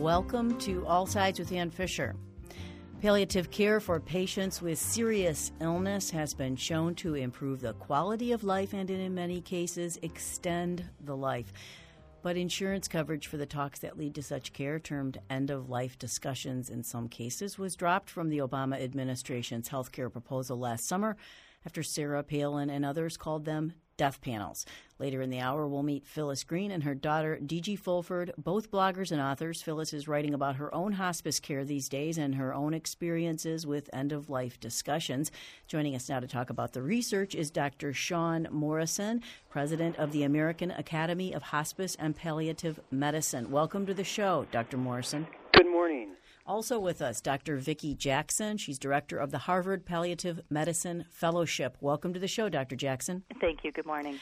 Welcome to All Sides with Ann Fisher. Palliative care for patients with serious illness has been shown to improve the quality of life and, in many cases, extend the life. But insurance coverage for the talks that lead to such care, termed end-of-life discussions in some cases, was dropped from the Obama administration's health care proposal last summer after Sarah Palin and others called them death panels. Later in the hour, we'll meet Phyllis Green and her daughter, D.G. Fulford, both bloggers and authors. Phyllis is writing about her own hospice care these days and her own experiences with end-of-life discussions. Joining us now to talk about the research is Dr. Sean Morrison, president of the American Academy of Hospice and Palliative Medicine. Welcome to the show, Dr. Morrison. Good morning. Also with us, Dr. Vicki Jackson. She's director of the Harvard Palliative Medicine Fellowship. Welcome to the show, Dr. Jackson. Thank you. Good morning.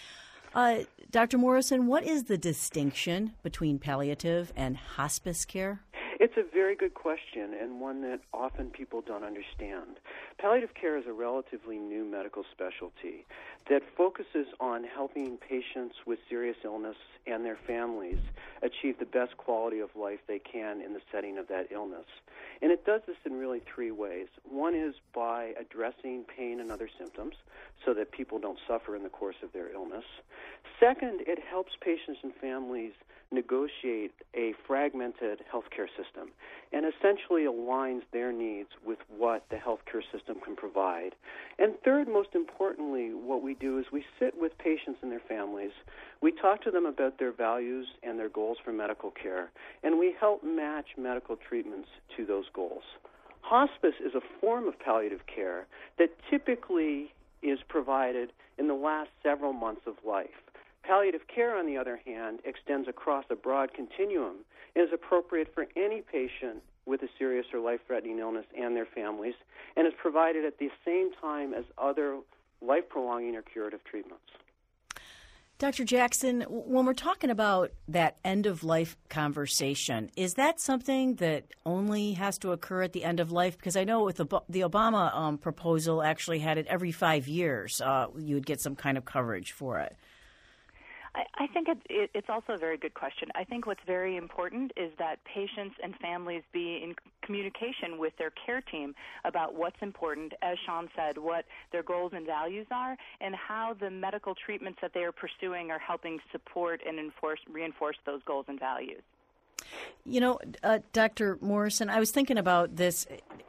Dr. Morrison, what is the distinction between palliative and hospice care? It's a very good question and one that often people don't understand. Palliative care is a relatively new medical specialty that focuses on helping patients with serious illness and their families achieve the best quality of life they can in the setting of that illness. And it does this in really three ways. One is by addressing pain and other symptoms so that people don't suffer in the course of their illness. Second, it helps patients and families negotiate a fragmented healthcare system and essentially aligns their needs with what the healthcare system can provide. And third, most importantly, what we do is we sit with patients and their families. We talk to them about their values and their goals for medical care, and we help match medical treatments to those goals. Hospice is a form of palliative care that typically is provided in the last several months of life. Palliative care, on the other hand, extends across a broad continuum and is appropriate for any patient with a serious or life-threatening illness and their families, and is provided at the same time as other life-prolonging or curative treatments. Dr. Jackson, when we're talking about that end-of-life conversation, is that something that only has to occur at the end of life? Because I know with the Obama proposal actually had it every 5 years. You would get some kind of coverage for it. I think it's also a very good question. I think what's very important is that patients and families be in communication with their care team about what's important, as Sean said, what their goals and values are, and how the medical treatments that they are pursuing are helping support and reinforce those goals and values. You know, Dr. Morrison, I was thinking about this.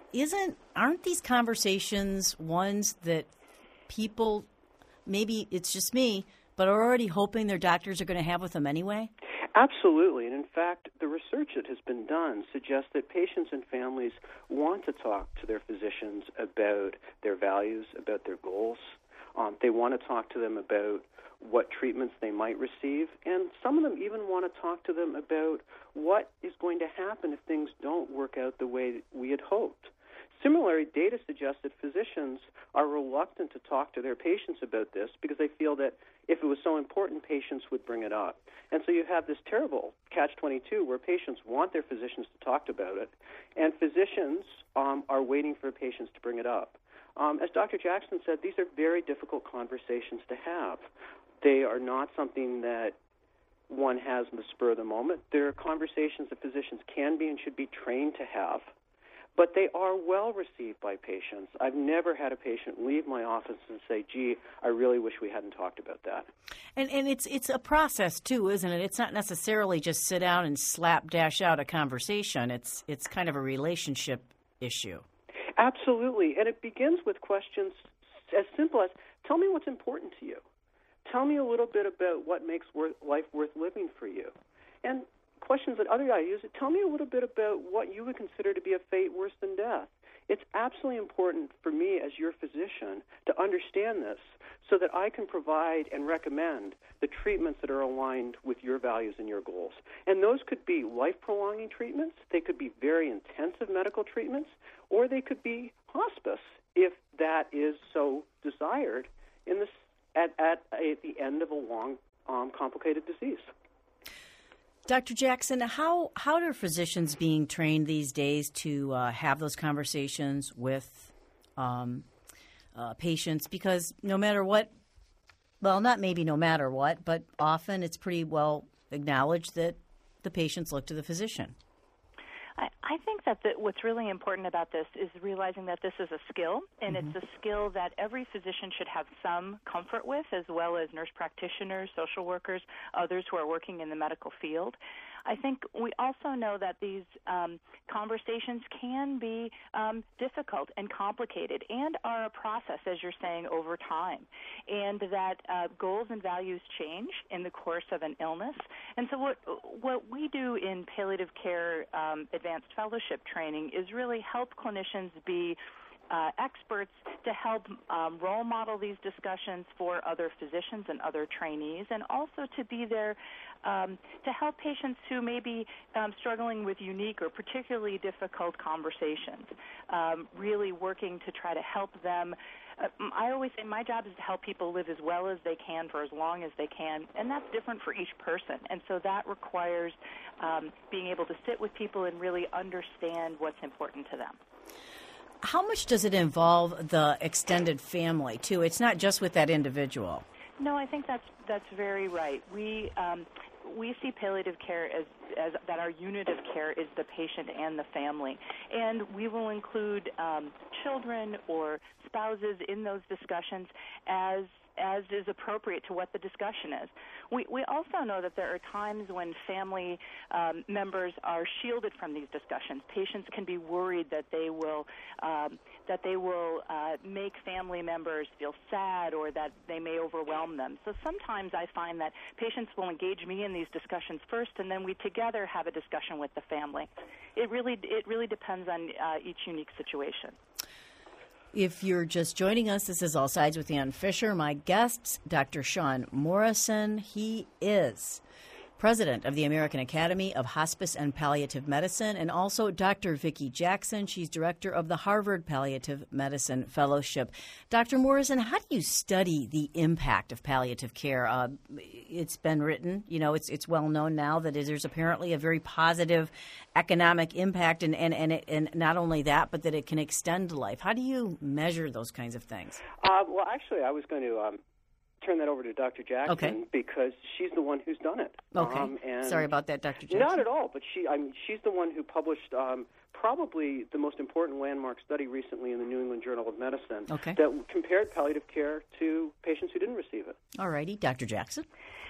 Aren't these conversations ones that people, maybe it's just me, but are already hoping their doctors are going to have with them anyway? Absolutely. And in fact, the research that has been done suggests that patients and families want to talk to their physicians about their values, about their goals. They want to talk to them about what treatments they might receive. And some of them even want to talk to them about what is going to happen if things don't work out the way we had hoped. Similarly, data suggests that physicians are reluctant to talk to their patients about this because they feel that if it was so important, patients would bring it up. And so you have this terrible catch-22 where patients want their physicians to talk about it, and physicians are waiting for patients to bring it up. As Dr. Jackson said, these are very difficult conversations to have. They are not something that one has in the spur of the moment. They're conversations that physicians can be and should be trained to have. But they are well received by patients. I've never had a patient leave my office and say, gee, I really wish we hadn't talked about that. And it's a process, too, isn't it? It's not necessarily just sit down and slapdash out a conversation. It's kind of a relationship issue. Absolutely. And it begins with questions as simple as, tell me what's important to you. Tell me a little bit about what makes life worth living for you. And questions that other guys use, tell me a little bit about what you would consider to be a fate worse than death. It's absolutely important for me as your physician to understand this so that I can provide and recommend the treatments that are aligned with your values and your goals. And those could be life-prolonging treatments, they could be very intensive medical treatments, or they could be hospice if that is so desired at the end of a long, complicated disease. Dr. Jackson, how are physicians being trained these days to have those conversations with patients? Because no matter what, well, not maybe no matter what, but often it's pretty well acknowledged that the patients look to the physician. I think that what's really important about this is realizing that this is a skill, and it's a skill that every physician should have some comfort with, as well as nurse practitioners, social workers, others who are working in the medical field. I think we also know that these conversations can be difficult and complicated and are a process, as you're saying, over time, and that goals and values change in the course of an illness. And so what we do in palliative care advanced fellowship training is really help clinicians be experts to help role model these discussions for other physicians and other trainees, and also to be there to help patients who may be struggling with unique or particularly difficult conversations, really working to try to help them. I always say my job is to help people live as well as they can for as long as they can, and that's different for each person. And so that requires being able to sit with people and really understand what's important to them. How much does it involve the extended family, too? It's not just with that individual. No, I think that's very right. We see palliative care as that our unit of care is the patient and the family, and we will include children or spouses in those discussions as is appropriate to what the discussion is. We also know that there are times when family members are shielded from these discussions. Patients can be worried that they will make family members feel sad or that they may overwhelm them. So sometimes I find that patients will engage me in these discussions first, and then we together have a discussion with the family. It really depends on each unique situation. If you're just joining us, this is All Sides with Ann Fisher. My guest, Dr. Sean Morrison. He is president of the American Academy of Hospice and Palliative Medicine, and also Dr. Vicki Jackson. She's director of the Harvard Palliative Medicine Fellowship. Dr. Morrison, how do you study the impact of palliative care? It's been written, it's well known now that there's apparently a very positive economic impact, and not only that, but that it can extend life. How do you measure those kinds of things? Well, actually, I was going to turn that over to Dr. Jackson because she's the one who's done it. Okay. Sorry about that, Dr. Jackson. Not at all, but she's the one who published probably the most important landmark study recently in the New England Journal of Medicine that compared palliative care to patients who didn't receive it. All righty. Dr. Jackson?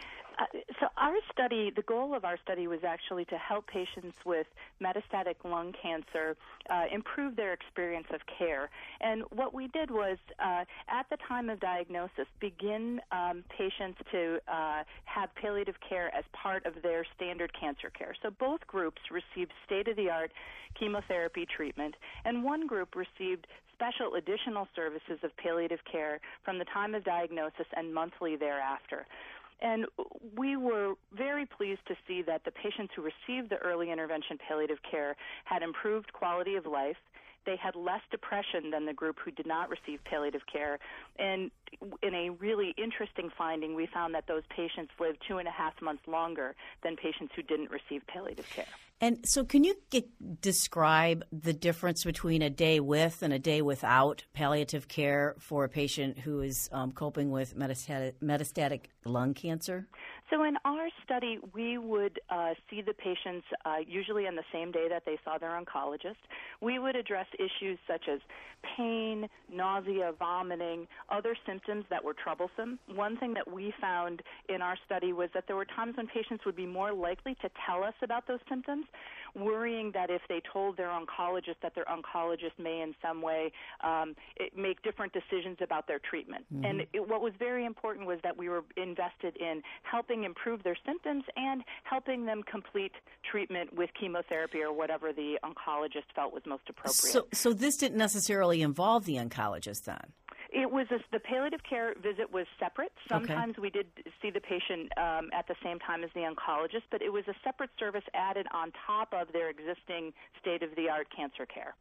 So the goal of our study was actually to help patients with metastatic lung cancer improve their experience of care. And what we did was, at the time of diagnosis, begin patients to have palliative care as part of their standard cancer care. So both groups received state-of-the-art chemotherapy treatment, and one group received special additional services of palliative care from the time of diagnosis and monthly thereafter. And we were very pleased to see that the patients who received the early intervention palliative care had improved quality of life. They had less depression than the group who did not receive palliative care. And in a really interesting finding, we found that those patients lived 2.5 months longer than patients who didn't receive palliative care. And so can you describe the difference between a day with and a day without palliative care for a patient who is coping with metastatic lung cancer? So in our study, we would see the patients usually on the same day that they saw their oncologist. We would address issues such as pain, nausea, vomiting, other symptoms that were troublesome. One thing that we found in our study was that there were times when patients would be more likely to tell us about those symptoms, worrying that if they told their oncologist, that their oncologist may in some way make different decisions about their treatment. Mm-hmm. And what was very important was that we were invested in helping improve their symptoms and helping them complete treatment with chemotherapy or whatever the oncologist felt was most appropriate. So this didn't necessarily involve the oncologist then? It was the palliative care visit was separate. Sometimes we did see the patient at the same time as the oncologist, but it was a separate service added on top of their existing state-of-the-art cancer care.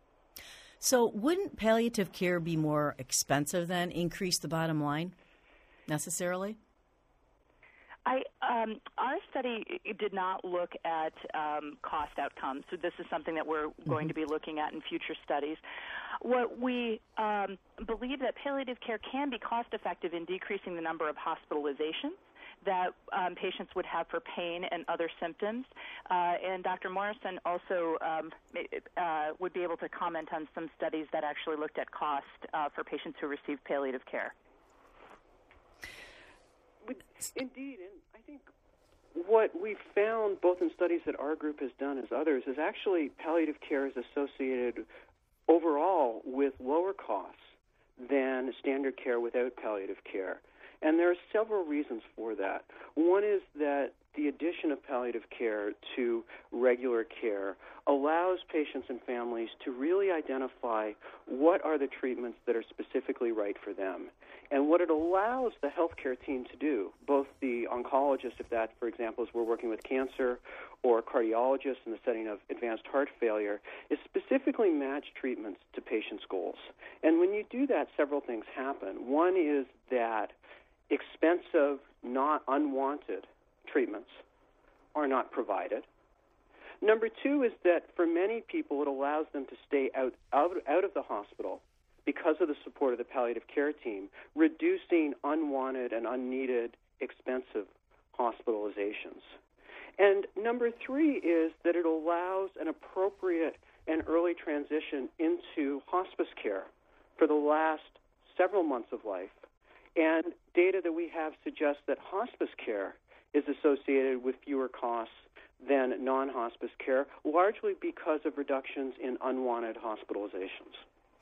So wouldn't palliative care be more expensive then, increase the bottom line necessarily? Our study did not look at cost outcomes, so this is something that we're going to be looking at in future studies. What we believe that palliative care can be cost-effective in decreasing the number of hospitalizations, that patients would have for pain and other symptoms. And Dr. Morrison also would be able to comment on some studies that actually looked at cost for patients who receive palliative care. Indeed, and I think what we've found, both in studies that our group has done as others, is actually palliative care is associated overall with lower costs than standard care without palliative care. And there are several reasons for that. One is that the addition of palliative care to regular care allows patients and families to really identify what are the treatments that are specifically right for them. And what it allows the healthcare team to do, both the oncologist, if that, for example, is we're working with cancer, or cardiologists in the setting of advanced heart failure, is specifically match treatments to patients' goals. And when you do that, several things happen. One is that expensive, not unwanted treatments are not provided. Number two is that for many people, it allows them to stay out of the hospital because of the support of the palliative care team, reducing unwanted and unneeded expensive hospitalizations. And number three is that it allows an appropriate and early transition into hospice care for the last several months of life. And data that we have suggests that hospice care is associated with fewer costs than non-hospice care, largely because of reductions in unwanted hospitalizations.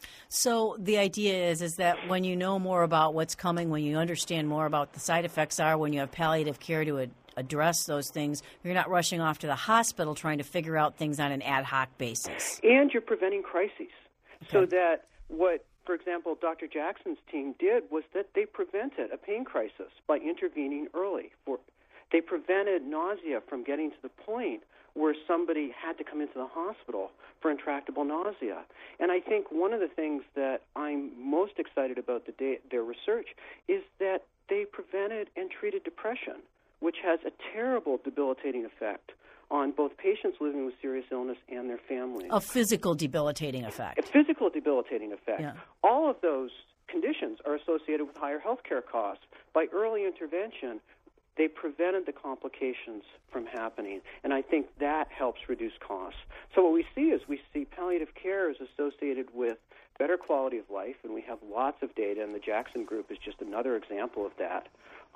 So the idea is that when you know more about what's coming, when you understand more about the side effects are, when you have palliative care to address those things, you're not rushing off to the hospital trying to figure out things on an ad hoc basis. And you're preventing crises. Okay. So that what, for example, Dr. Jackson's team did was that they prevented a pain crisis by intervening early. They prevented nausea from getting to the point where somebody had to come into the hospital for intractable nausea. And I think one of the things that I'm most excited about their research is that they prevented and treated depression, which has a terrible debilitating effect on both patients living with serious illness and their families. A physical debilitating effect. A physical debilitating effect. Yeah. All of those conditions are associated with higher health care costs. By early intervention, they prevented the complications from happening, and I think that helps reduce costs. So what we see is palliative care is associated with better quality of life, and we have lots of data, and the Jackson Group is just another example of that.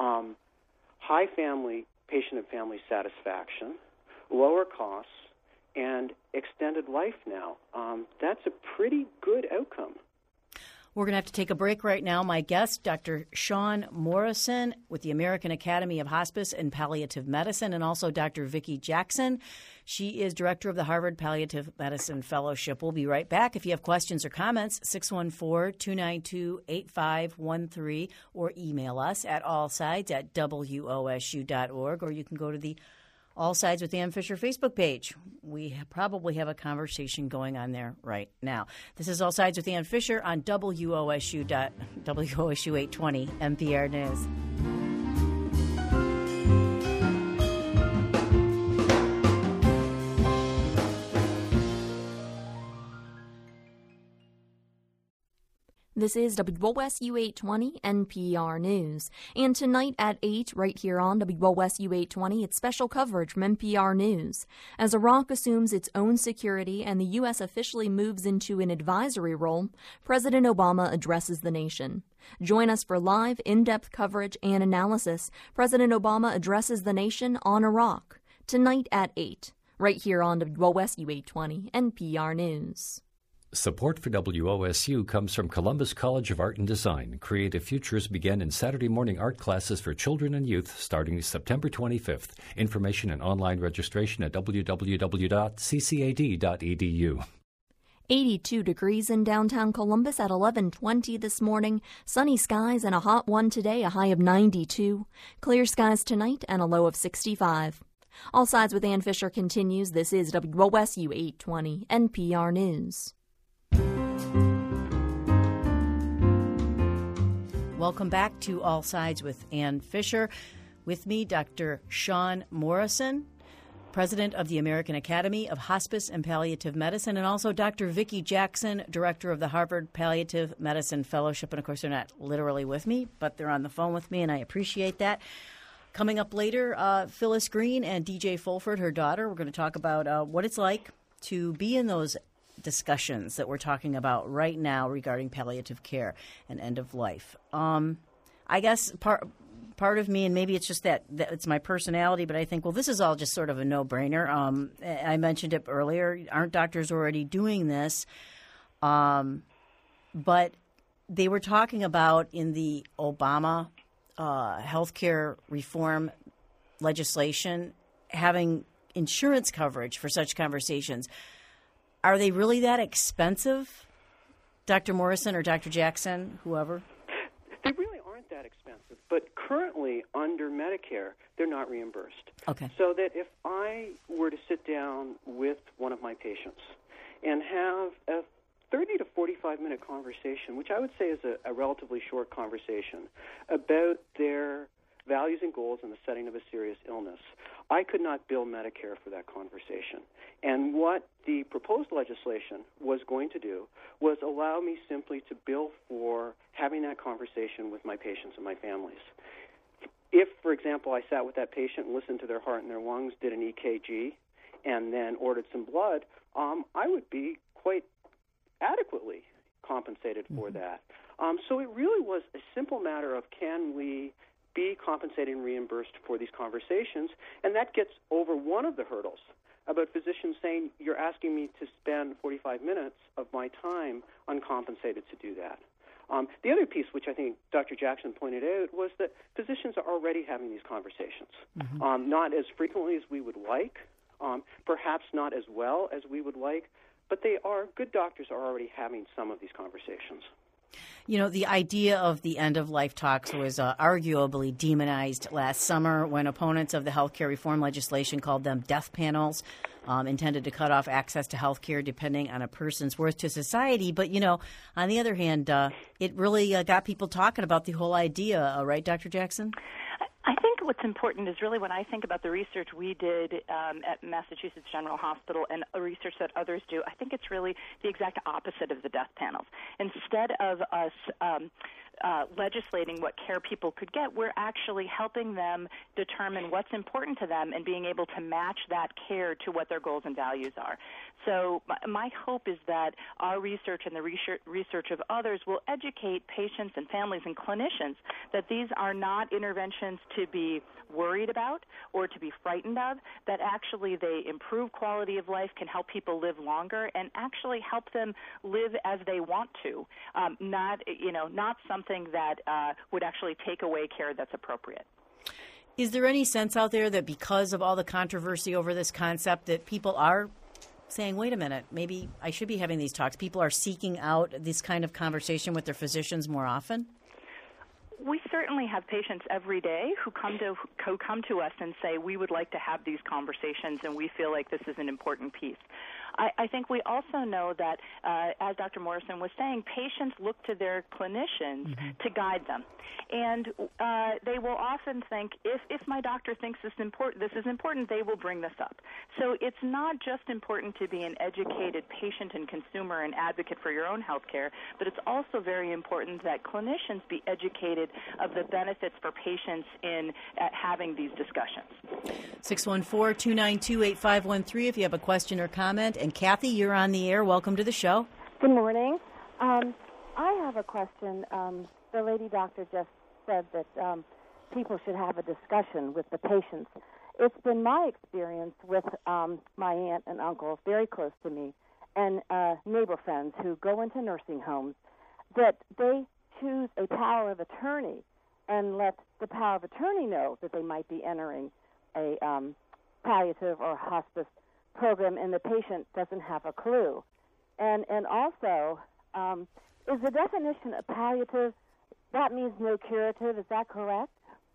High patient and family satisfaction, lower costs, and extended life now. That's a pretty good outcome. We're going to have to take a break right now. My guest, Dr. Sean Morrison with the American Academy of Hospice and Palliative Medicine, and also Dr. Vicki Jackson. She is director of the Harvard Palliative Medicine Fellowship. We'll be right back. If you have questions or comments, 614-292-8513, or email us at allsides@wosu.org, or you can go to the All Sides with Ann Fisher Facebook page. We probably have a conversation going on there right now. This is All Sides with Ann Fisher on WOSU 820 NPR News. This is WOSU 820 NPR News. And tonight at 8, right here on WOSU 820, it's special coverage from NPR News. As Iraq assumes its own security and the U.S. officially moves into an advisory role, President Obama addresses the nation. Join us for live, in-depth coverage and analysis. President Obama addresses the nation on Iraq. Tonight at 8, right here on WOSU 820 NPR News. Support for WOSU comes from Columbus College of Art and Design. Creative Futures begin in Saturday morning art classes for children and youth starting September 25th. Information and online registration at www.ccad.edu. 82 degrees in downtown Columbus at 11:20 this morning. Sunny skies and a hot one today, a high of 92. Clear skies tonight and a low of 65. All Sides with Ann Fisher continues. This is WOSU 820 NPR News. Welcome back to All Sides with Ann Fisher. With me, Dr. Sean Morrison, president of the American Academy of Hospice and Palliative Medicine, and also Dr. Vicki Jackson, director of the Harvard Palliative Medicine Fellowship. And, of course, they're not literally with me, but they're on the phone with me, and I appreciate that. Coming up later, Phyllis Green and DJ Fulford, her daughter, we're going to talk about what it's like to be in those discussions that we're talking about right now regarding palliative care and end of life. I guess part of me, and maybe it's just that it's my personality, but I think, well, this is all just sort of a no-brainer. I mentioned it earlier. Aren't doctors already doing this? But they were talking about in the Obama healthcare reform legislation having insurance coverage for such conversations. Are they really that expensive, Dr. Morrison or Dr. Jackson, whoever? They really aren't that expensive, but currently under Medicare, they're not reimbursed. Okay. So that if I were to sit down with one of my patients and have a 30 to 45-minute conversation, which I would say is a relatively short conversation, about their values and goals in the setting of a serious illness, I could not bill Medicare for that conversation. And what the proposed legislation was going to do was allow me simply to bill for having that conversation with my patients and my families. If, for example, I sat with that patient and listened to their heart and their lungs, did an EKG, and then ordered some blood, I would be quite adequately compensated for that. So it really was a simple matter of, can we be compensated and reimbursed for these conversations? And that gets over one of the hurdles about physicians saying, you're asking me to spend 45 minutes of my time uncompensated to do that. The other piece, which I think Dr. Jackson pointed out, was that physicians are already having these conversations, not as frequently as we would like, perhaps not as well as we would like, but good doctors are already having some of these conversations. You know, the idea of the end-of-life talks was arguably demonized last summer when opponents of the healthcare reform legislation called them death panels, intended to cut off access to healthcare depending on a person's worth to society. But, you know, on the other hand, it really got people talking about the whole idea, right, Dr. Jackson? I think what's important is really when I think about the research we did at Massachusetts General Hospital and research that others do, I think it's really the exact opposite of the death panels. Instead of us legislating what care people could get, we're actually helping them determine what's important to them and being able to match that care to what their goals and values are. So my hope is that our research and the research of others will educate patients and families and clinicians that these are not interventions to be worried about or to be frightened of, that actually they improve quality of life, can help people live longer, and actually help them live as they want to, not something that would actually take away care that's appropriate. Is there any sense out there that because of all the controversy over this concept that people are saying, wait a minute, maybe I should be having these talks? People are seeking out this kind of conversation with their physicians more often? We certainly have patients every day who come to us and say, we would like to have these conversations and we feel like this is an important piece. I think we also know that, as Dr. Morrison was saying, patients look to their clinicians to guide them. And they will often think, if my doctor thinks this is important, they will bring this up. So it's not just important to be an educated patient and consumer and advocate for your own health care, but it's also very important that clinicians be educated of the benefits for patients in having these discussions. 614-292-8513 if you have a question or comment. And Kathy, you're on the air. Welcome to the show. Good morning. I have a question. The lady doctor just said that people should have a discussion with the patients. It's been my experience with my aunt and uncle, very close to me, and neighbor friends who go into nursing homes, that they choose a power of attorney and let the power of attorney know that they might be entering a palliative or hospice program, and the patient doesn't have a clue. And also, is the definition of palliative, that means no curative, is that correct?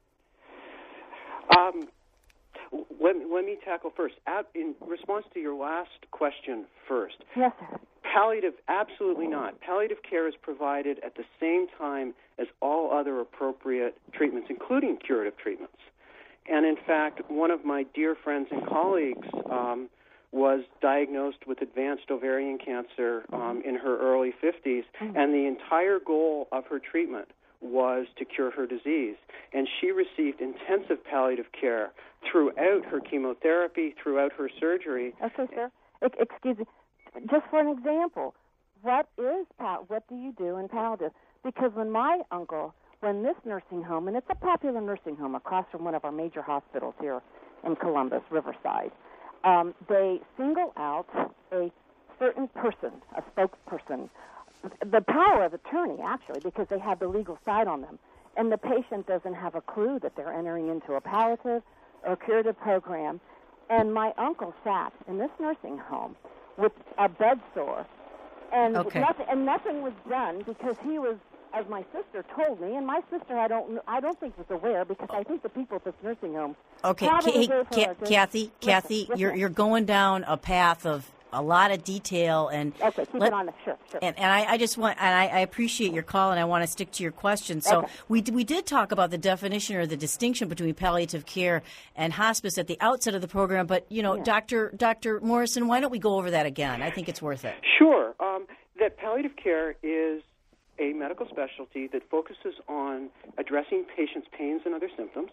Let me tackle first. In response to your last question first. Yes, sir. Palliative, absolutely not. Palliative care is provided at the same time as all other appropriate treatments, including curative treatments. And in fact, one of my dear friends and colleagues was diagnosed with advanced ovarian cancer in her early 50s, and the entire goal of her treatment was to cure her disease. And she received intensive palliative care throughout her chemotherapy, throughout her surgery. Okay, sir. Excuse me. Just for an example, what do you do in palliative? Because when this nursing home, and it's a popular nursing home across from one of our major hospitals here in Columbus, Riverside, they single out a certain person, a spokesperson, the power of attorney, actually, because they have the legal side on them. And the patient doesn't have a clue that they're entering into a palliative or curative program. And my uncle sat in this nursing home with a bed sore, and nothing was done because he was, as my sister told me, and my sister I don't think was aware, because I think the people at this nursing home. Okay, Kathy, you're going down a path of a lot of detail, and okay, keep it on. Sure. And I just want, and I appreciate your call, and I want to stick to your question. So okay. we did talk about the definition or the distinction between palliative care and hospice at the outset of the program, but Dr. Morrison, why don't we go over that again? I think it's worth it. Sure. That palliative care is a medical specialty that focuses on addressing patients' pains and other symptoms.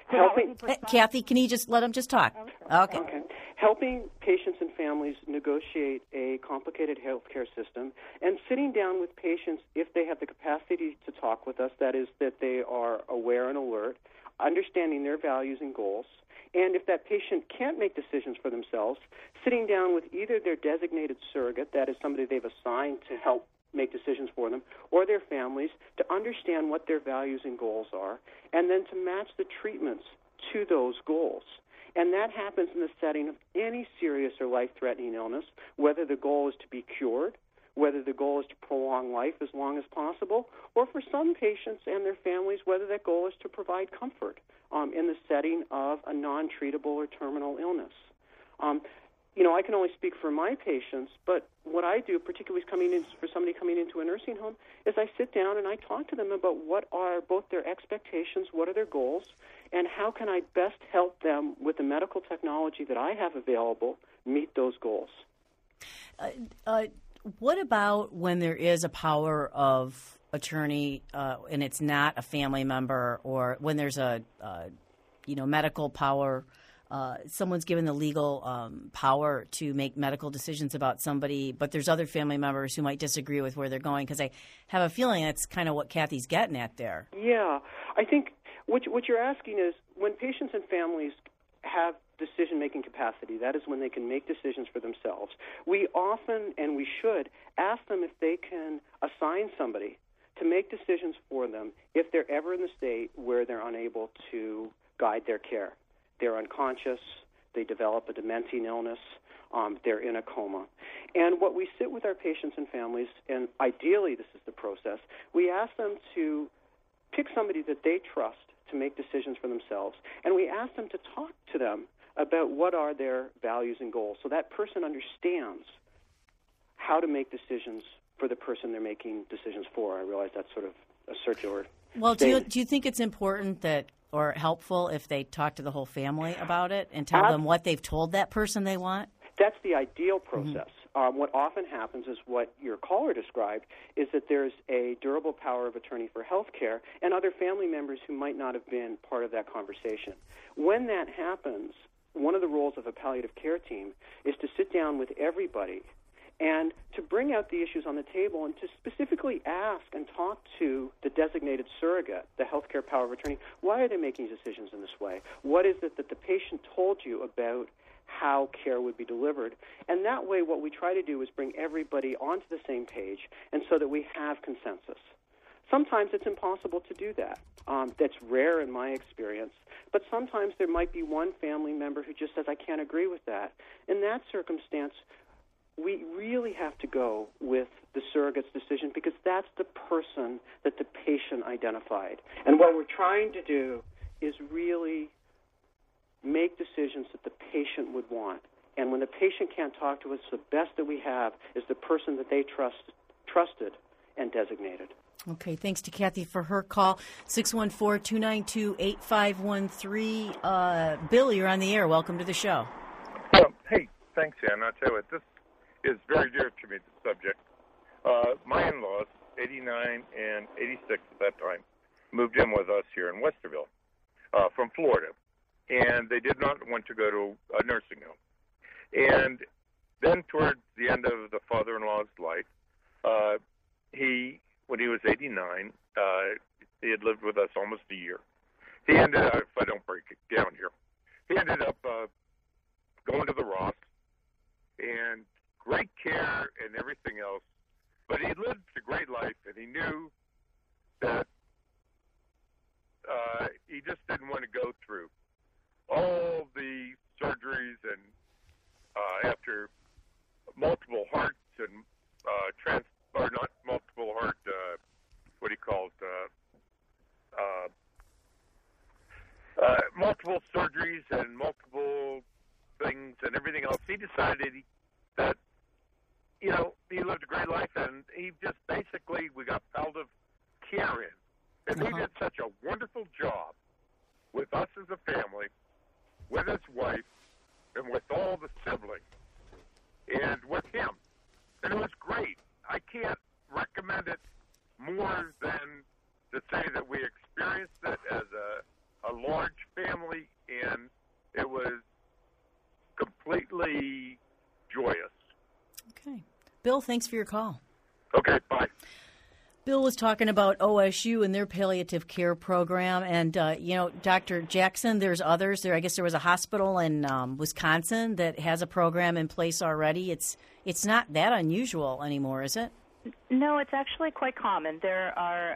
Kathy, can you just let him just talk? Okay. Helping patients and families negotiate a complicated healthcare system, and sitting down with patients if they have the capacity to talk with us, that is, that they are aware and alert, understanding their values and goals. And if that patient can't make decisions for themselves, sitting down with either their designated surrogate, that is somebody they've assigned to help make decisions for them, or their families, to understand what their values and goals are, and then to match the treatments to those goals. And that happens in the setting of any serious or life-threatening illness, whether the goal is to be cured, whether the goal is to prolong life as long as possible, or for some patients and their families, whether that goal is to provide comfort in the setting of a non-treatable or terminal illness. I can only speak for my patients, but what I do, particularly for somebody coming into a nursing home, is I sit down and I talk to them about what are both their expectations, what are their goals, and how can I best help them with the medical technology that I have available meet those goals. What about when there is a power of attorney and it's not a family member, or when there's a medical power? Someone's given the legal power to make medical decisions about somebody, but there's other family members who might disagree with where they're going, because I have a feeling that's kind of what Kathy's getting at there. Yeah. I think what you're asking is when patients and families have decision-making capacity, that is when they can make decisions for themselves. We often, and we should, ask them if they can assign somebody to make decisions for them if they're ever in the state where they're unable to guide their care. They're unconscious, they develop a dementing illness, they're in a coma. And what we sit with our patients and families, and ideally this is the process, we ask them to pick somebody that they trust to make decisions for themselves, and we ask them to talk to them about what are their values and goals, so that person understands how to make decisions for the person they're making decisions for. I realize that's sort of a circular statement. Do you think it's important or helpful if they talk to the whole family about it and tell them what they've told that person they want? That's the ideal process. Mm-hmm. What often happens is what your caller described, is that there's a durable power of attorney for health care and other family members who might not have been part of that conversation. When that happens, one of the roles of a palliative care team is to sit down with everybody and to bring out the issues on the table and to specifically ask and talk to the designated surrogate, the healthcare power of attorney, why are they making decisions in this way? What is it that the patient told you about how care would be delivered? And that way what we try to do is bring everybody onto the same page, and so that we have consensus. Sometimes it's impossible to do that. That's rare in my experience. But sometimes there might be one family member who just says, I can't agree with that. In that circumstance, we really have to go with the surrogate's decision, because that's the person that the patient identified. And what we're trying to do is really make decisions that the patient would want. And when the patient can't talk to us, the best that we have is the person that they trusted and designated. Okay, thanks to Kathy for her call. 614-292-8513. Bill, you're on the air. Welcome to the show. Hey, thanks, Ann. I'll tell you what, this is very dear to me, the subject. My in-laws, 89 and 86 at that time, moved in with us here in Westerville from Florida, and they did not want to go to a nursing home. And then towards the end of the father-in-law's life, when he was 89, he had lived with us almost a year. He ended up, if I don't break it down here, he ended up going to the Ross, and great care and everything else. But he lived a great life, and he knew that he just didn't want to go through all the surgeries and after multiple hearts and not multiple heart, what do you call it? Multiple surgeries and multiple things and everything else. He decided that, he lived a great life, and he just basically, we got palliative care in. And he did such a wonderful job with us as a family, with his wife, and with all the siblings, and with him. And it was great. I can't recommend it more than to say that we experienced it as a large family, and it was completely joyous. Okay. Bill, thanks for your call. Okay, bye. Bill was talking about OSU and their palliative care program. And, Dr. Jackson, there's others. I guess there was a hospital in Wisconsin that has a program in place already. It's not that unusual anymore, is it? No, it's actually quite common. There are,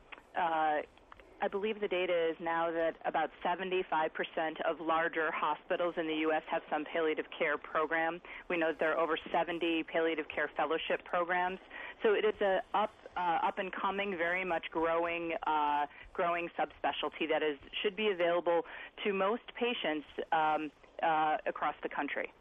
I believe the data is now that about 75% of larger hospitals in the U.S. have some palliative care program. We know that there are over 70 palliative care fellowship programs. So it is a up and coming, very much growing subspecialty that should be available to most patients across the country.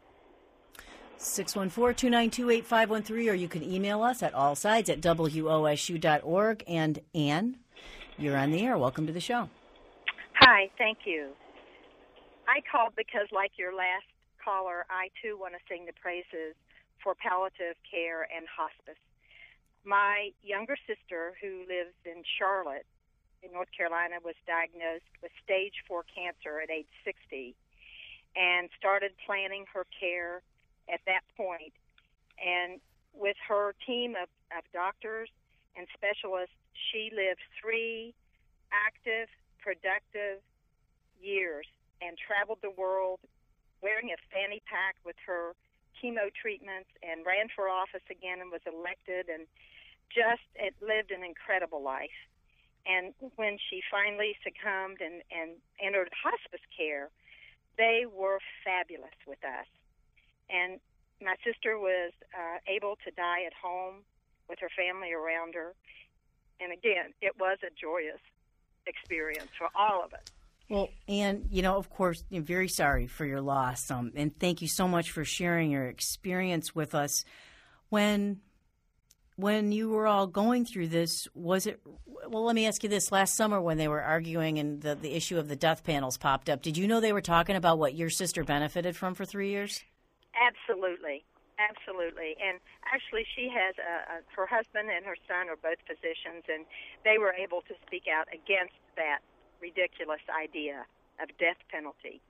614-292-8513, or you can email us at allsides@wosu.org. And Anne, you're on the air. Welcome to the show. Hi, thank you. I called because, like your last caller, I too want to sing the praises for palliative care and hospice. My younger sister, who lives in Charlotte, in North Carolina, was diagnosed with stage 4 cancer at age 60 and started planning her care at that point. And with her team of doctors and specialists, she lived 3 active, productive years and traveled the world wearing a fanny pack with her chemo treatments, and ran for office again and was elected, and just lived an incredible life. And when she finally succumbed and entered hospice care, they were fabulous with us. And my sister was able to die at home with her family around her. And again, it was a joyous experience for all of us. Well, Anne, of course, I'm very sorry for your loss, and thank you so much for sharing your experience with us. When you were all going through this, was it – well, let me ask you this. Last summer when they were arguing and the issue of the death panels popped up, did you know they were talking about what your sister benefited from for 3 years? Absolutely. Absolutely. And actually she has her husband and her son are both physicians, and they were able to speak out against that ridiculous idea of death penalty.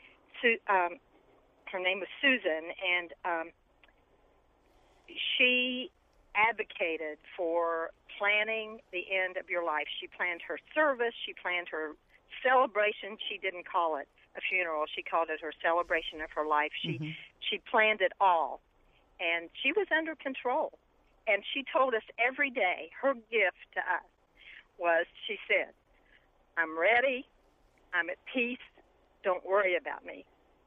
Her name was Susan, and she advocated for planning the end of your life. She planned her service. She planned her celebration. She didn't call it a funeral. She called it her celebration of her life. She planned it all, and she was under control. And she told us every day, her gift to us was, she said, "I'm ready. I'm at peace. Don't worry about me."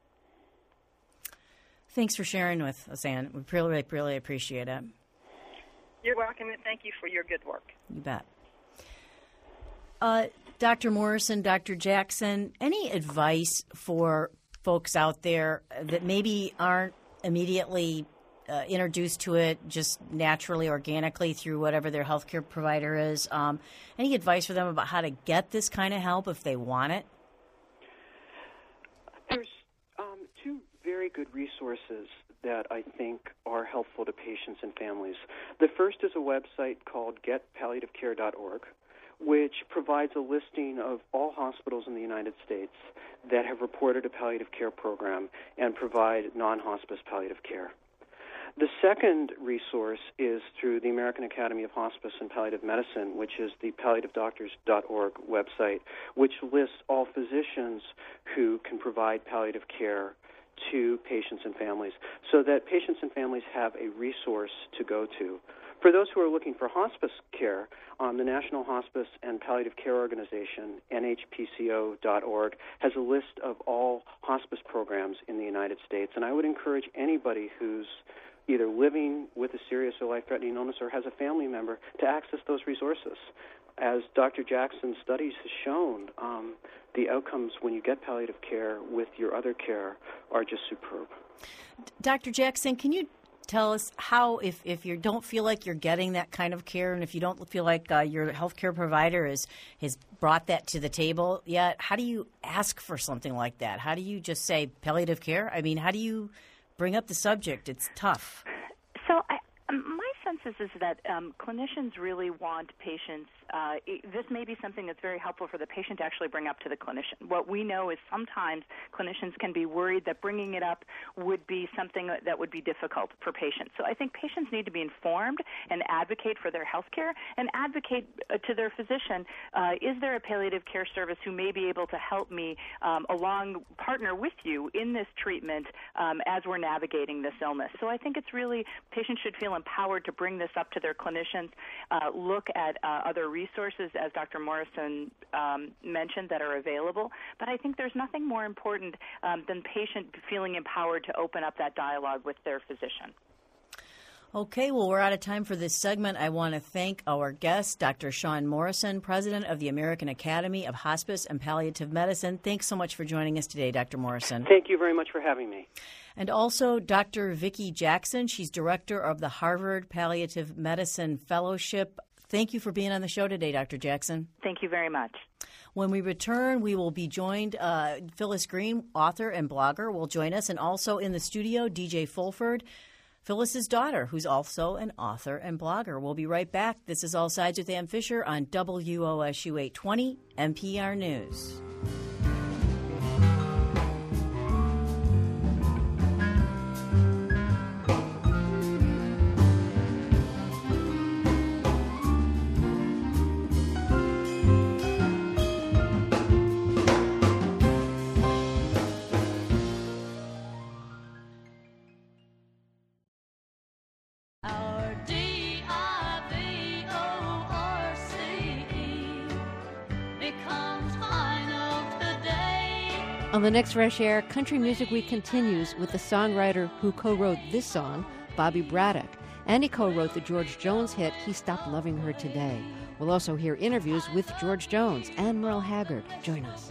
Thanks for sharing with us, Anne. We really, really appreciate it. You're welcome, and thank you for your good work. You bet. Dr. Morrison, Dr. Jackson, any advice for folks out there that maybe aren't immediately introduced to it just naturally, organically through whatever their healthcare provider is? Any advice for them about how to get this kind of help if they want it? There's 2 very good resources that I think are helpful to patients and families. The first is a website called getpalliativecare.org, which provides a listing of all hospitals in the United States that have reported a palliative care program and provide non-hospice palliative care. The second resource is through the American Academy of Hospice and Palliative Medicine, which is the palliativedoctors.org website, which lists all physicians who can provide palliative care to patients and families, so that patients and families have a resource to go to. For those who are looking for hospice care, the National Hospice and Palliative Care Organization, NHPCO.org, has a list of all hospice programs in the United States, and I would encourage anybody who's either living with a serious or life-threatening illness or has a family member to access those resources. As Dr. Jackson's studies have shown, the outcomes when you get palliative care with your other care are just superb. Dr. Jackson, can you tell us how, if you don't feel like you're getting that kind of care, and if you don't feel like your healthcare provider has brought that to the table yet, how do you ask for something like that? How do you just say palliative care? I mean, how do you bring up the subject? It's tough. So my sense is that clinicians really want patients. This may be something that's very helpful for the patient to actually bring up to the clinician. What we know is sometimes clinicians can be worried that bringing it up would be something that would be difficult for patients. So I think patients need to be informed and advocate for their health care and advocate to their physician, is there a palliative care service who may be able to help me partner with you in this treatment as we're navigating this illness. So I think it's really, patients should feel empowered to bring this up to their clinicians, look at other resources, as Dr. Morrison mentioned, that are available. But I think there's nothing more important than patient feeling empowered to open up that dialogue with their physician. Okay, well, we're out of time for this segment. I want to thank our guest, Dr. Shawn Morrison, President of the American Academy of Hospice and Palliative Medicine. Thanks so much for joining us today, Dr. Morrison. Thank you very much for having me. And also Dr. Vicki Jackson. She's director of the Harvard Palliative Medicine Fellowship. Thank you for being on the show today, Dr. Jackson. Thank you very much. When we return, we will be joined, Phyllis Green, author and blogger, will join us, and also in the studio, DJ Fulford, Phyllis's daughter, who's also an author and blogger. We'll be right back. This is All Sides with Ann Fisher on WOSU 820 NPR News. On the next Fresh Air, Country Music Week continues with the songwriter who co-wrote this song, Bobby Braddock, and he co-wrote the George Jones hit, He Stopped Loving Her Today. We'll also hear interviews with George Jones and Merle Haggard. Join us.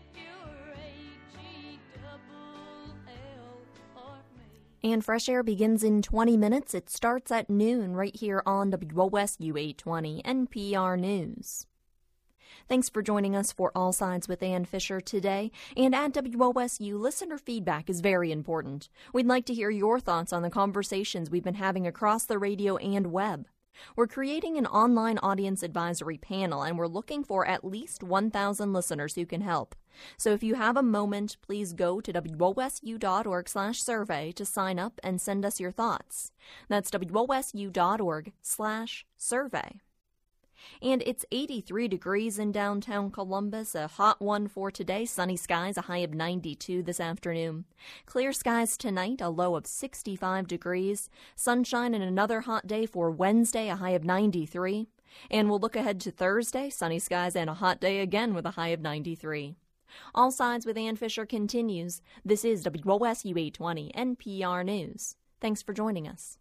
And Fresh Air begins in 20 minutes. It starts at noon right here on WOSU 820 NPR News. Thanks for joining us for All Sides with Ann Fisher today. And at WOSU, listener feedback is very important. We'd like to hear your thoughts on the conversations we've been having across the radio and web. We're creating an online audience advisory panel, and we're looking for at least 1,000 listeners who can help. So if you have a moment, please go to wosu.org/survey to sign up and send us your thoughts. That's wosu.org/survey. And it's 83 degrees in downtown Columbus, a hot one for today. Sunny skies, a high of 92 this afternoon. Clear skies tonight, a low of 65 degrees. Sunshine and another hot day for Wednesday, a high of 93. And we'll look ahead to Thursday, sunny skies and a hot day again with a high of 93. All Sides with Ann Fisher continues. This is WOSU 820 NPR News. Thanks for joining us.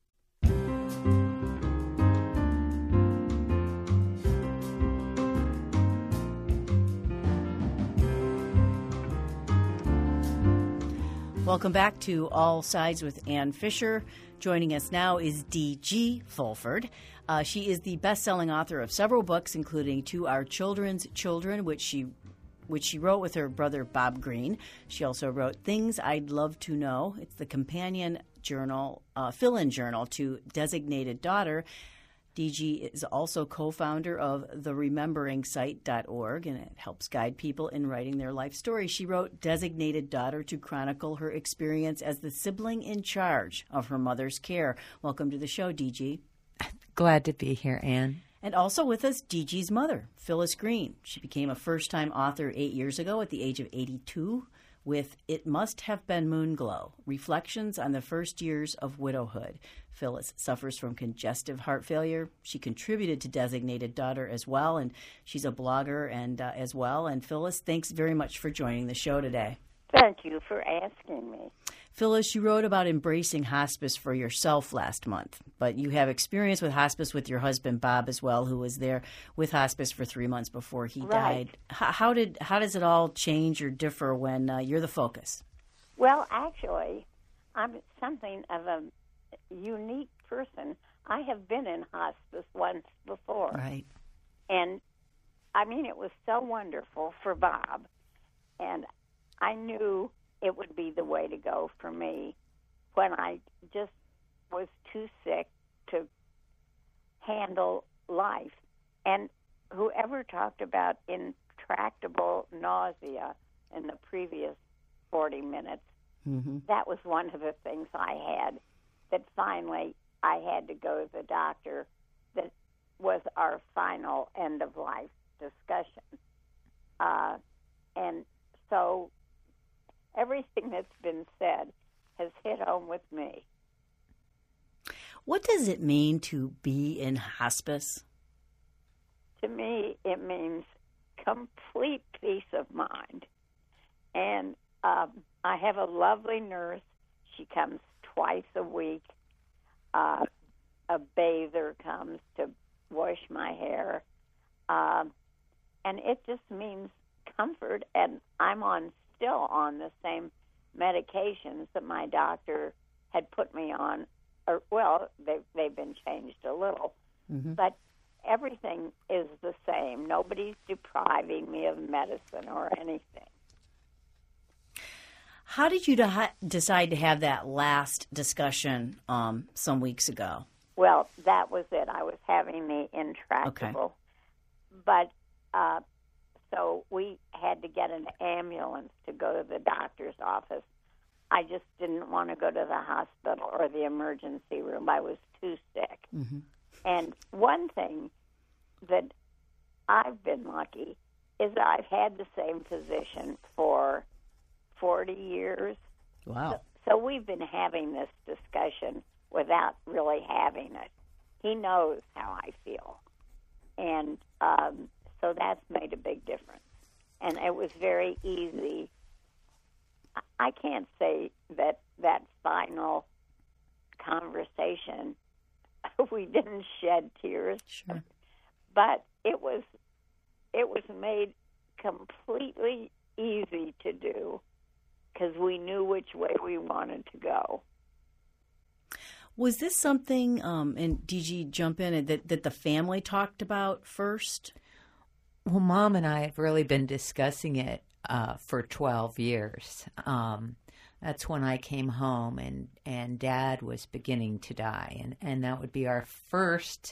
Welcome back to All Sides with Ann Fisher. Joining us now is D.G. Fulford. She is the best-selling author of several books, including To Our Children's Children, which she wrote with her brother Bob Green. She also wrote Things I'd Love to Know. It's the companion journal, fill-in journal to Designated Daughter. DG is also co-founder of therememberingsite.org, and it helps guide people in writing their life story. She wrote Designated Daughter to chronicle her experience as the sibling in charge of her mother's care. Welcome to the show, DG. Glad to be here, Anne. And also with us, DG's mother, Phyllis Green. She became a first-time author 8 years ago at the age of 82 with It Must Have Been Moonglow, Reflections on the First Years of Widowhood. Phyllis suffers from congestive heart failure. She contributed to Designated Daughter as well, and she's a blogger and as well. And Phyllis, thanks very much for joining the show today. Thank you for asking me. Phyllis, you wrote about embracing hospice for yourself last month, but you have experience with hospice with your husband, Bob, as well, who was there with hospice for 3 months before he died. How does it all change or differ when you're the focus? Well, actually, I'm something of a unique person. I have been in hospice once before. Right. And, I mean, it was so wonderful for Bob, and I knew it would be the way to go for me when I just was too sick to handle life. And whoever talked about intractable nausea in the previous 40 minutes, that was one of the things I had, that finally I had to go to the doctor. That was our final end-of-life discussion. And so everything that's been said has hit home with me. What does it mean to be in hospice? To me, it means complete peace of mind. And I have a lovely nurse. She comes twice a week. A bather comes to wash my hair. And it just means comfort. And I'm still on the same medications that my doctor had put me on. Or, well, they've been changed a little. But everything is the same. Nobody's depriving me of medicine or anything. How did you decide to have that last discussion some weeks ago? Well, that was it. I was having the intractable. Okay. But so we had to get an ambulance to go to the doctor's office. I just didn't want to go to the hospital or the emergency room. I was too sick. And one thing that I've been lucky is that I've had the same physician for 40 years. Wow. So we've been having this discussion without really having it. He knows how I feel. And so that's made a big difference. And it was very easy. I can't say that final conversation, we didn't shed tears. Sure. But it was made completely easy to do because we knew which way we wanted to go. Was this something, and DG, jump in, that the family talked about first? Well, Mom and I have really been discussing it for 12 years. That's when I came home, and Dad was beginning to die. And that would be our first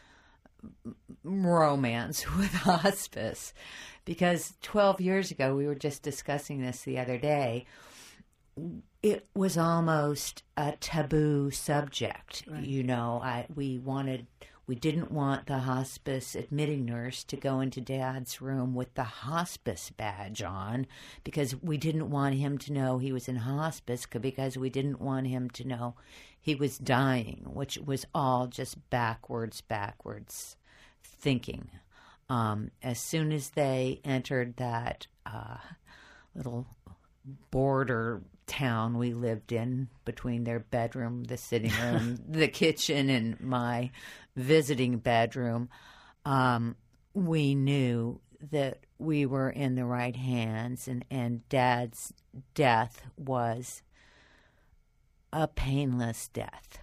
romance with hospice. Because 12 years ago, we were just discussing this the other day, it was almost a taboo subject. Right. You know, we didn't want the hospice admitting nurse to go into Dad's room with the hospice badge on because we didn't want him to know he was in hospice, because we didn't want him to know he was dying, which was all just backwards thinking. As soon as they entered that little border town we lived in between their bedroom, the sitting room, the kitchen, and my visiting bedroom, we knew that we were in the right hands, and Dad's death was a painless death.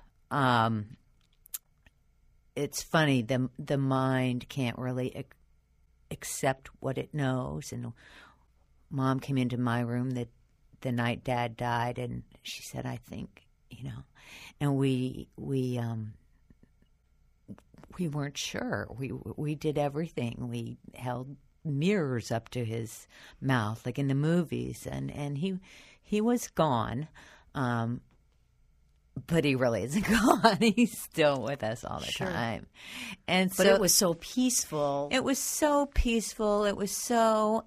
It's funny, the mind can't really accept what it knows, and Mom came into my room the night Dad died, and she said, I think, and we we weren't sure. We did everything. We held mirrors up to his mouth, like in the movies, and he was gone. But he really isn't gone. He's still with us all the time. And but it was so peaceful. It was so peaceful. It was so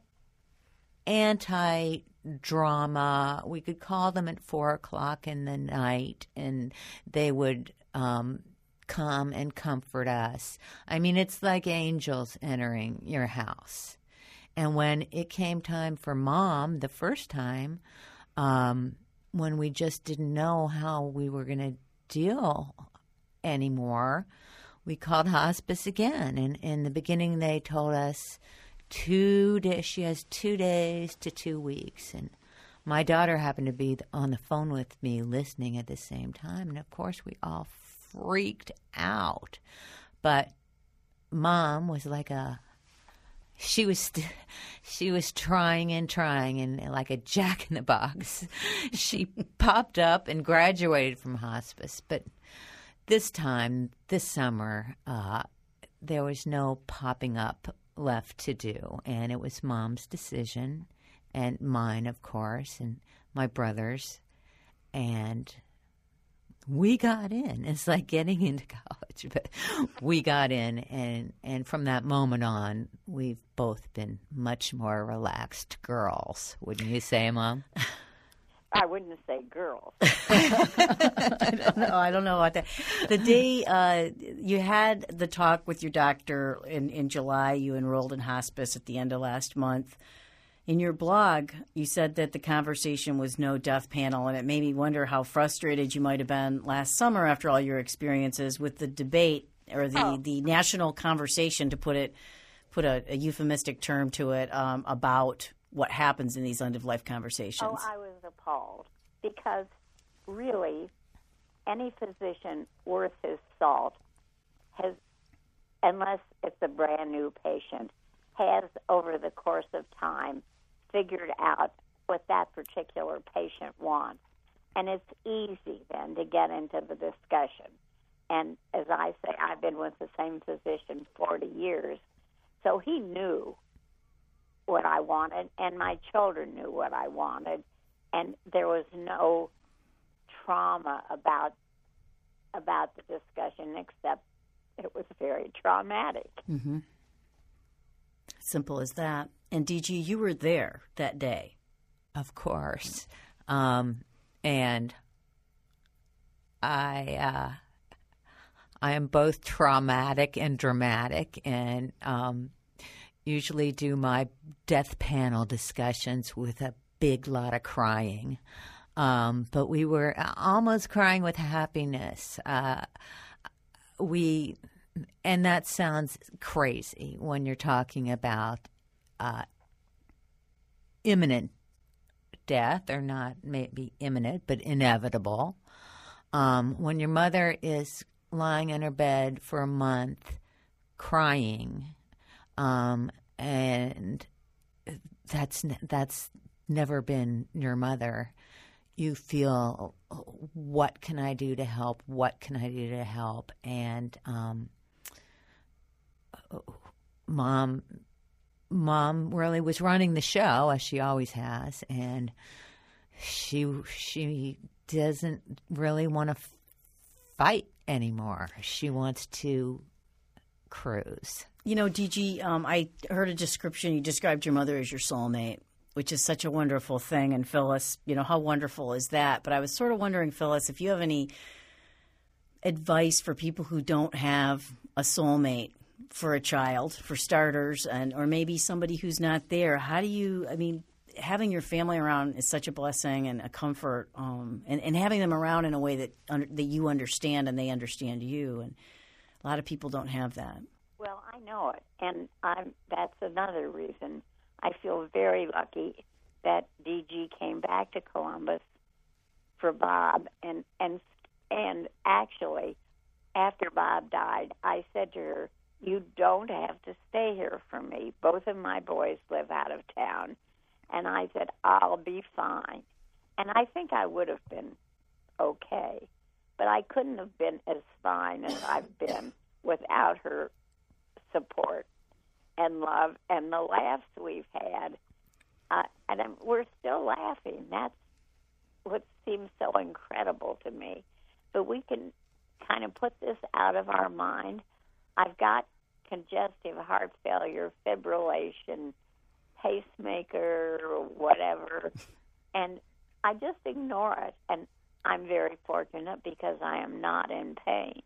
anti-drama. We could call them at 4:00 in the night, and they would come and comfort us. I mean, it's like angels entering your house. And when it came time for Mom, the first time, when we just didn't know how we were going to deal anymore, we called hospice again. And in the beginning, they told us she has 2 days to 2 weeks. And my daughter happened to be on the phone with me listening at the same time. And, of course, we all freaked out. But Mom was like she was trying and like a jack in the box. She popped up and graduated from hospice. But this summer, there was no popping up left to do. And it was Mom's decision, and mine, of course, and my brother's. And we got in. It's like getting into college, but we got in, and from that moment on, we've both been much more relaxed girls. Wouldn't you say, Mom? I wouldn't say girls. I don't know about that. The day you had the talk with your doctor in July, you enrolled in hospice at the end of last month. In your blog, you said that the conversation was no death panel, and it made me wonder how frustrated you might have been last summer after all your experiences with the debate or the national conversation, to put a euphemistic term to it, about what happens in these end-of-life conversations. Oh, I was appalled because really any physician worth his salt has, unless it's a brand-new patient, has over the course of time figured out what that particular patient wants. And it's easy then to get into the discussion. And as I say, I've been with the same physician 40 years, so he knew what I wanted, and my children knew what I wanted, and there was no trauma about the discussion, except it was very traumatic. Mm-hmm. Simple as that. And DG, you were there that day. Of course. And I am both traumatic and dramatic, and usually do my death panel discussions with a big lot of crying. But we were almost crying with happiness. And that sounds crazy when you're talking about imminent death, or not maybe imminent, but inevitable. When your mother is lying in her bed for a month crying, and that's never been your mother, you feel, what can I do to help? What can I do to help? And Mom really was running the show, as she always has, and she doesn't really want to fight anymore. She wants to cruise. You know, DG, I heard a description. You described your mother as your soulmate, which is such a wonderful thing. And Phyllis, you know, how wonderful is that? But I was sort of wondering, Phyllis, if you have any advice for people who don't have a soulmate for a child, for starters, or maybe somebody who's not there. How do you, I mean, having your family around is such a blessing and a comfort, and having them around in a way that you understand and they understand you. And a lot of people don't have that. Well, I know it, and that's another reason I feel very lucky that DG came back to Columbus for Bob, and actually, after Bob died, I said to her, "You don't have to stay here for me. Both of my boys live out of town." And I said, "I'll be fine." And I think I would have been okay, but I couldn't have been as fine as I've been without her support and love and the laughs we've had. We're still laughing. That's what seems so incredible to me. But we can kind of put this out of our mind. I've got congestive heart failure, fibrillation, pacemaker, or whatever, and I just ignore it. And I'm very fortunate because I am not in pain.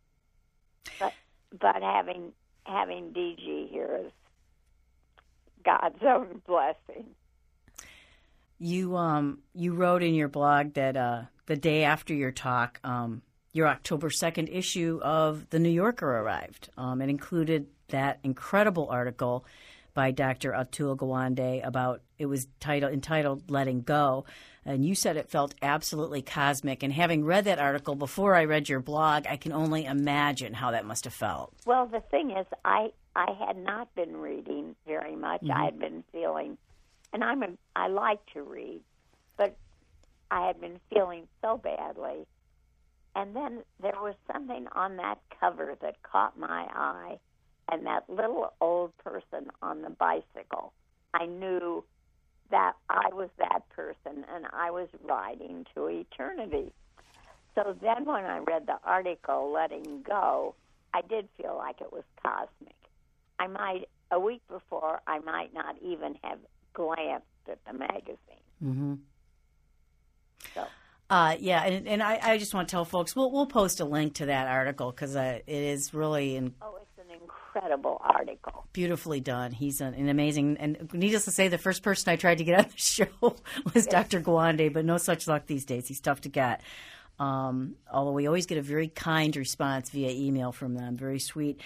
But having DG here is God's own blessing. You wrote in your blog that the day after your talk, your October 2nd issue of The New Yorker arrived. It included that incredible article by Dr. Atul Gawande about, it was entitled Letting Go. And you said it felt absolutely cosmic. And having read that article before I read your blog, I can only imagine how that must have felt. Well, the thing is, I had not been reading very much. Mm-hmm. I had been feeling, and I like to read, but I had been feeling so badly. And then there was something on that cover that caught my eye, and that little old person on the bicycle. I knew that I was that person, and I was riding to eternity. So then when I read the article, Letting Go, I did feel like it was cosmic. A week before, I might not even have glanced at the magazine. Mm-hmm. So. Yeah, and I just want to tell folks, we'll post a link to that article because it is really it's an incredible article. Beautifully done. He's an amazing, and needless to say, the first person I tried to get on the show was Dr. Gawande, but no such luck these days. He's tough to get. Although we always get a very kind response via email from them. Very sweet.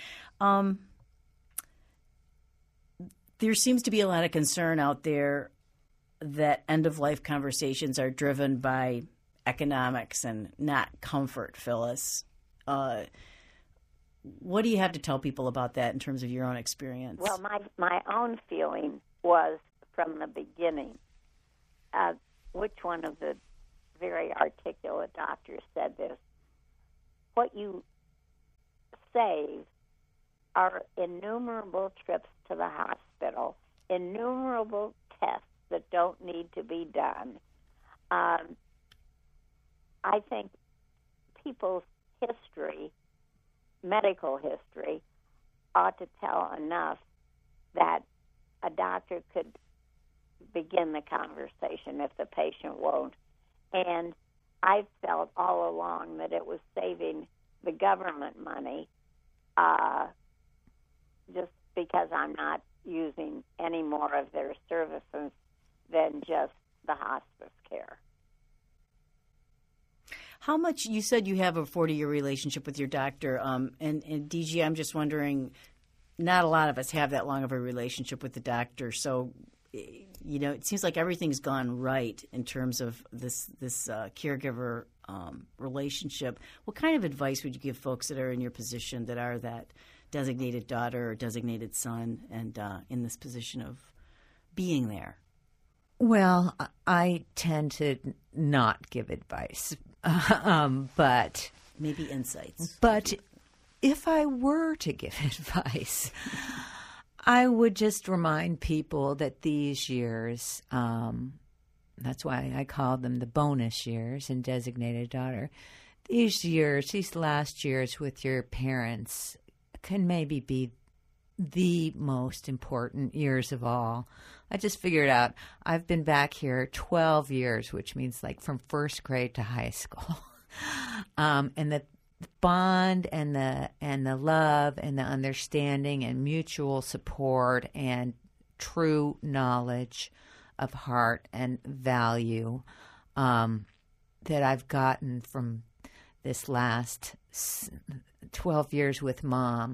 There seems to be a lot of concern out there that end-of-life conversations are driven by economics and not comfort, Phyllis. What do you have to tell people about that in terms of your own experience? Well, my own feeling was from the beginning, which one of the very articulate doctors said this, what you save are innumerable trips to the hospital, innumerable tests that don't need to be done. I think people's history, medical history, ought to tell enough that a doctor could begin the conversation if the patient won't. And I've felt all along that it was saving the government money just because I'm not using any more of their services than just the hospice care. How much, you said you have a 40-year relationship with your doctor, and DG, I'm just wondering, not a lot of us have that long of a relationship with the doctor, so, you know, it seems like everything's gone right in terms of this caregiver relationship. What kind of advice would you give folks that are in your position, that are that designated daughter or designated son, and in this position of being there? Well, I tend to not give advice, but maybe insights. But if I were to give advice, I would just remind people that these years, that's why I call them the bonus years in designated daughter, these last years with your parents can maybe be the most important years of all. I just figured out I've been back here 12 years, which means like from first grade to high school. And the bond and the love and the understanding and mutual support and true knowledge of heart and value that I've gotten from this last 12 years with Mom,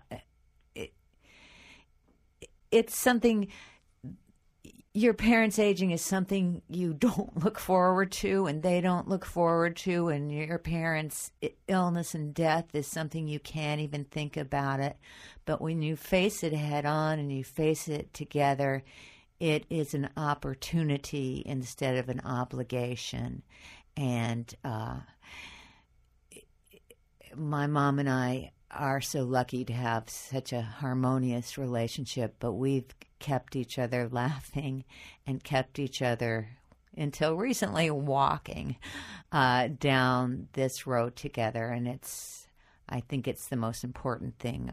it's something. Your parents aging is something you don't look forward to, and they don't look forward to, and your parents' illness and death is something you can't even think about it. But when you face it head on and you face it together, it is an opportunity instead of an obligation. And my mom and I are so lucky to have such a harmonious relationship, but we've kept each other laughing and kept each other, until recently, walking down this road together. And I think it's the most important thing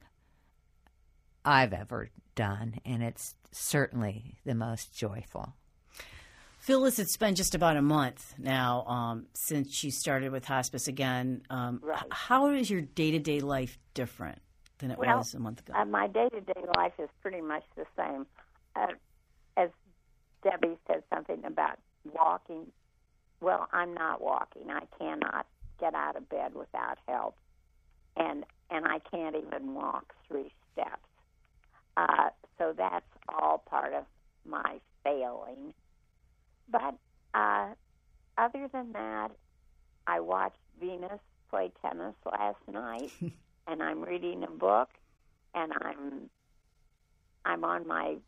I've ever done, and it's certainly the most joyful. Phyllis, it's been just about a month now since you started with hospice again. Right. How is your day-to-day life different than it was a month ago? My day-to-day life is pretty much the same. As Debbie said something about walking, well, I'm not walking. I cannot get out of bed without help, and I can't even walk 3 steps. So that's all part of my failing. But other than that, I watched Venus play tennis last night, and I'm reading a book, and I'm on my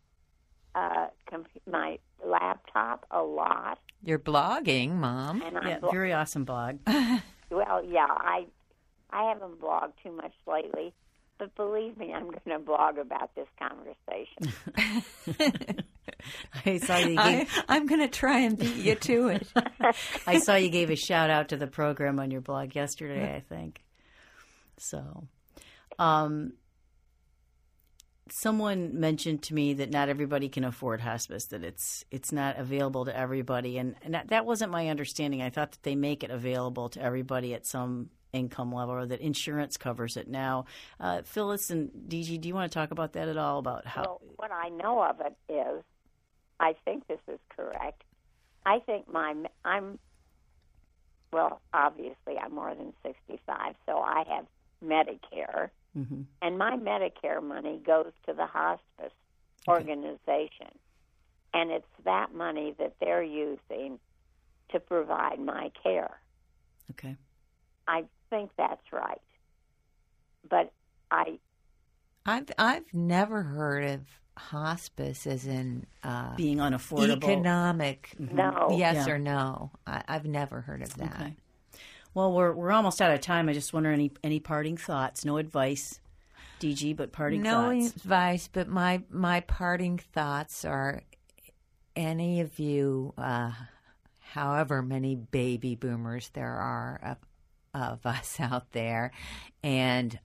my laptop a lot. You're blogging, Mom. And very awesome blog. Well, yeah, I haven't blogged too much lately, but believe me, I'm going to blog about this conversation. I saw you gave, I'm going to try and beat you to it. I saw you gave a shout out to the program on your blog yesterday, I think. So, someone mentioned to me that not everybody can afford hospice, that it's not available to everybody, and that wasn't my understanding. I thought that they make it available to everybody at some income level, or that insurance covers it now. Phyllis and DG, do you want to talk about that at all? About how? Well, what I know of it is, I think this is correct. I think obviously I'm more than 65, so I have Medicare, and my Medicare money goes to the hospice organization, and it's that money that they're using to provide my care. Okay. I think that's right, but I've never heard of hospice as in being unaffordable, economic. No, yes or no. I've never heard of that. Okay. Well, we're almost out of time. I just wonder any parting thoughts? No advice, DG, but parting thoughts. No advice, but my parting thoughts are: any of you, however many baby boomers there are of us out there, and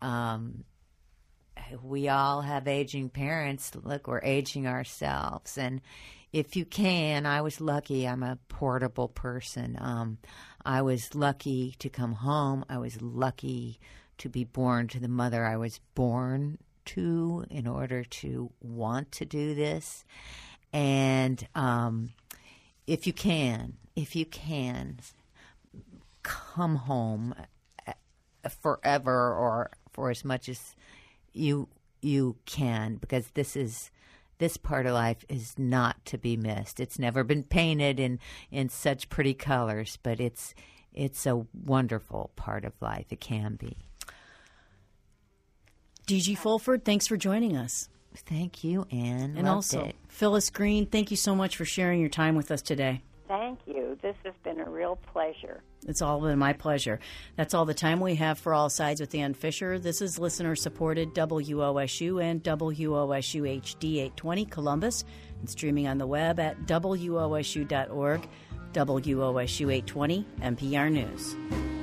we all have aging parents. Look, we're aging ourselves, and if you can, I was lucky. I'm a portable person. I was lucky to come home. I was lucky to be born to the mother I was born to in order to want to do this. And if you can, come home forever or for as much as you can, because this part of life is not to be missed. It's never been painted in such pretty colors, but it's a wonderful part of life. It can be. DG Fulford, thanks for joining us. Thank you, Anne. And also, Phyllis Green, thank you so much for sharing your time with us today. Thank you. This has been a real pleasure. It's all been my pleasure. That's all the time we have for All Sides with Ann Fisher. This is listener-supported WOSU and WOSU HD 820 Columbus, and streaming on the web at WOSU.org. WOSU 820 NPR News.